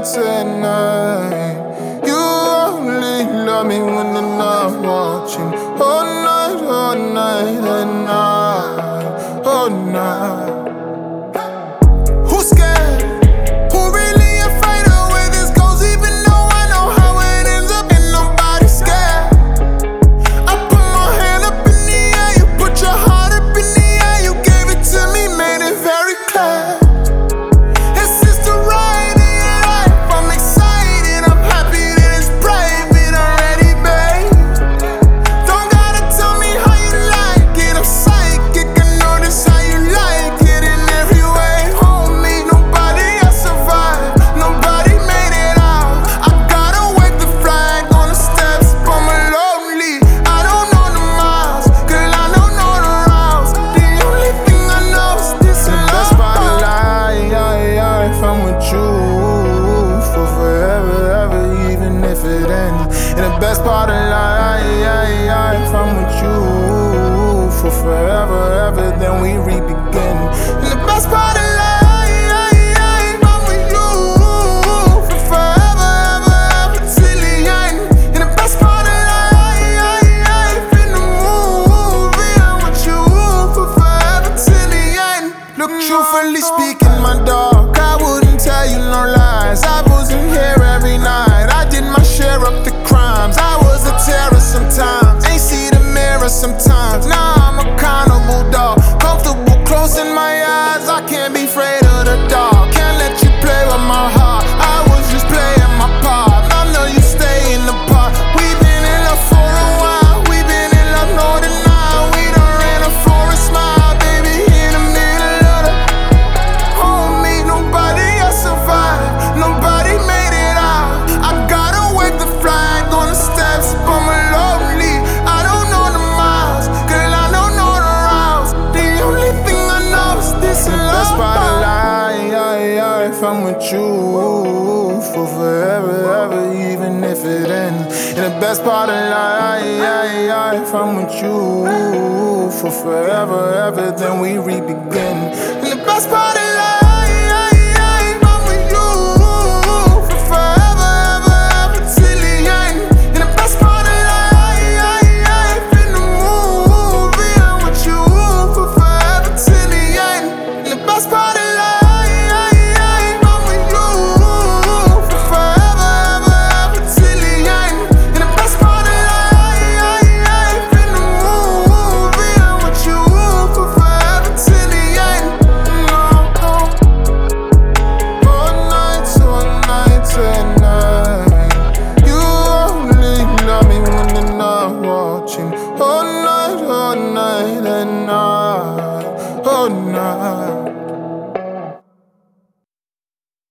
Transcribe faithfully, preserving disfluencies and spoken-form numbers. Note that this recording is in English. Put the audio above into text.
nights at night. You only love me when I'm not watching. All night, all night at night, all night. Who's scared? Who really afraid of where this goes? Even though I know how it ends up, and nobody's scared. I put my hand up in the air, you put your heart up in the air. You gave it to me, made it very clear. This is the ride of your life. I'm excited, I'm happy that it's private already, babe. Don't gotta tell me how you like it, I'm psychic. I notice how you like it in every way. Homie, nobody else survived, nobody made it out. I gotta wave the flag on the steps, but I'm lonely. I don't know the miles, girl, I don't know the routes. The only thing I know is this is the best part of life. If I'm with you for forever, ever, even if it ends. And the best part of life, if I'm with you for forever, ever, then we re-begin. And the best part of life, I'm with you for forever, ever, ever, till the end. And the best part of life, in the movie, I'm with you for forever, till the end. Look, truthfully speaking, my dog, I wouldn't tell you no lies. I wasn't here every night, I did my share of the crimes. I was a terror sometimes, ain't see the mirror sometimes. Now I'm accountable, dog. Comfortable closing my eyes, I can't be afraid of the dark. Can't let you play with my heart, I was just playing my part. I know you stay in the park. We've been in love for a while, we've been in love more than now. We done ran a forest mile, baby, in the middle of the homie. Nobody else survived, nobody made it out. I gotta wave the flag on the steps, but I'm lonely. I don't know the miles, girl, I don't know the routes. The only thing I know is this is the best part of life. If I'm with you for forever, ever, even if it ends. And the best part of life, if I'm with you for forever, ever, then we re-begin. And the best part of